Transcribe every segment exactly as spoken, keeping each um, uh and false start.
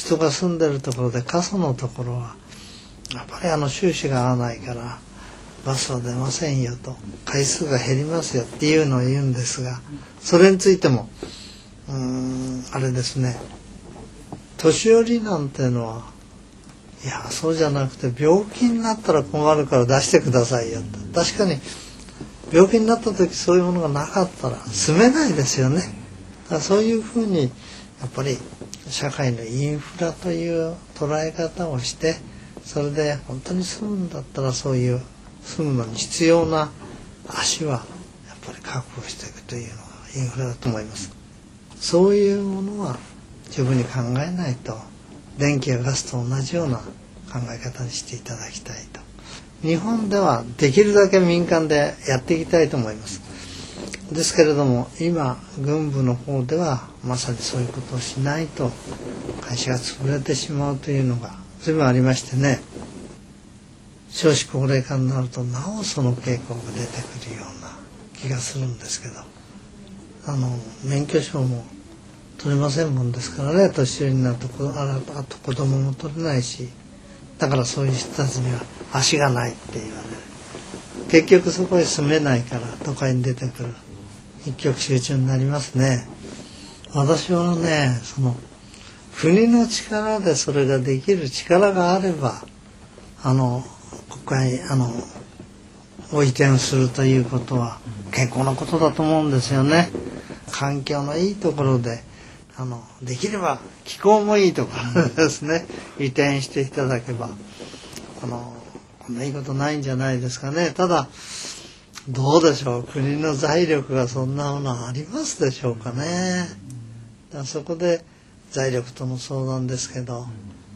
人が住んでるところで過疎のところはやっぱりあの収支が合わないからバスは出ませんよと、回数が減りますよっていうのを言うんですが、それについてもうーんあれですね、年寄りなんていうのはいやそうじゃなくて病気になったら困るから出してくださいよと。確かに病気になった時そういうものがなかったら住めないですよね。だからそういうふうにやっぱり社会のインフラという捉え方をして、それで本当に住むんだったらそういう住むのに必要な足はやっぱり確保していくというのがインフラだと思います。そういうものは十分に考えないと、電気やガスと同じような考え方にしていただきたいと。日本ではできるだけ民間でやっていきたいと思います。ですけれども今軍部の方ではまさにそういうことをしないと会社が潰れてしまうというのが随分ありましてね、少子高齢化になるとなおその傾向が出てくるような気がするんですけど、あの免許証も取れませんもんですからね、年寄りになるとあらあと子供も取れないし、だからそういう人たちには足がないって言われる。結局そこへ住めないから都会に出てくる、一極集中になりますね。私はね、その国の力でそれができる力があれば、あの国会あのを移転するということは健康なことだと思うんですよね。環境のいいところで、あのできれば気候もいいところですね、移転していただけばあのこんないいことないんじゃないですかね。ただどうでしょう、国の財力がそんなものありますでしょうかね。だからそこで財力との相談ですけど、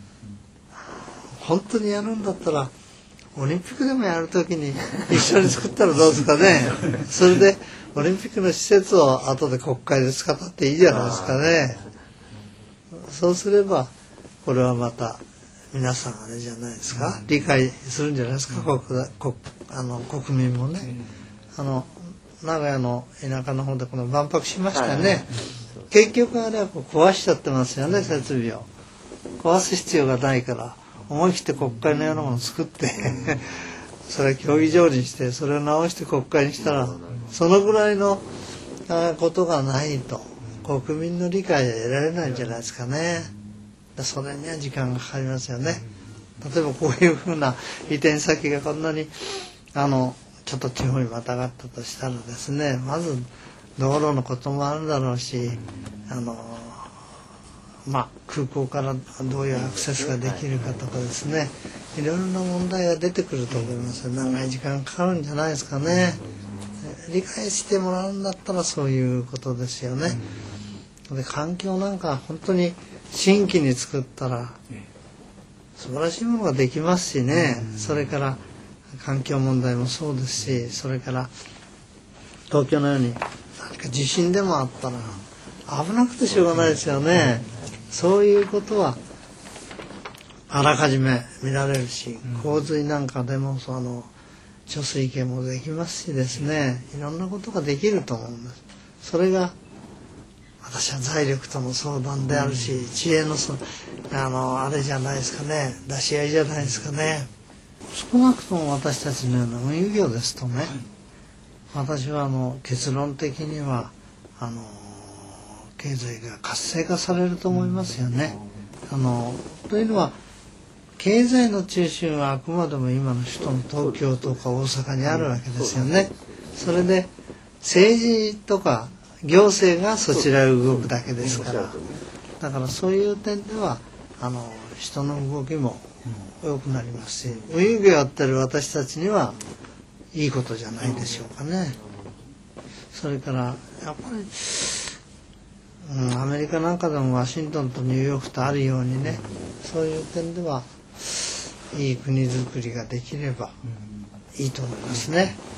本当にやるんだったらオリンピックでもやるときに一緒に作ったらどうですかね。それでオリンピックの施設を後で国会で使ったっていいじゃないですかね。そうすればこれはまた皆さんあれじゃないですか、理解するんじゃないですか、国国あの国民もね。あの名古屋の田舎の方でこの万博しましたね、結局あれはこう壊しちゃってますよね、設備を。壊す必要がないから思い切って国会のようなものを作ってそれは競技場にしてそれを直して国会にしたら、そのぐらいのことがないと国民の理解は得られないんじゃないですかね。それには時間がかかりますよね。例えばこういうふうな移転先がこんなにあのちょっと地方にまたがったとしたらですね、まず道路のこともあるだろうし、あのまあ空港からどういうアクセスができるかとかですね、いろいろな問題が出てくると思います。長い時間かかるんじゃないですかね。理解してもらうんだったらそういうことですよね。で環境なんか本当に新規に作ったら素晴らしいものができますしね。それから環境問題もそうですし、それから東京のように何か地震でもあったら危なくてしょうがないですよね。そういうことはあらかじめ見られるし、洪水なんかでもその貯水池もできますしですね、いろんなことができると思うんです。それが私は財力との相談であるし、知恵のそあのあれじゃないですかね、出し合いじゃないですかね。少なくとも私たちのような運輸業ですとね、私はあの結論的にはあの経済が活性化されると思いますよね。あのというのは経済の中心はあくまでも今の首都の東京とか大阪にあるわけですよね。それで政治とか行政がそちらへ動くだけですから、だからそういう点ではあの人の動きも良くなりますし、運輸業やってる私たちにはいいことじゃないでしょうかね。それからやっぱり、うん、アメリカなんかでもワシントンとニューヨークとあるようにね、そういう点ではいい国づくりができればいいと思いますね。